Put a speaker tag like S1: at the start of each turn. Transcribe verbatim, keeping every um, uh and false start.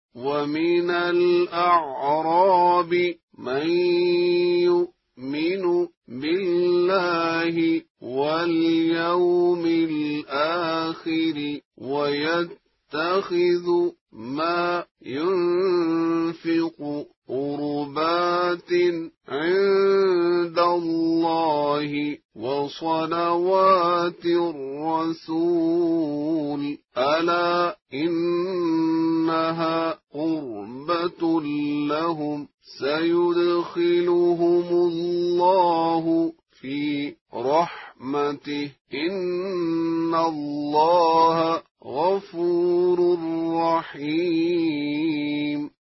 S1: ومن الأعراب من يؤمن بالله واليوم الآخر ويتخذ ما ينفق قربات عند الله وصلوات الرسول ألا إنها قربة لهم سيدخلهم الله في رحمته إن الله غفور رحيم.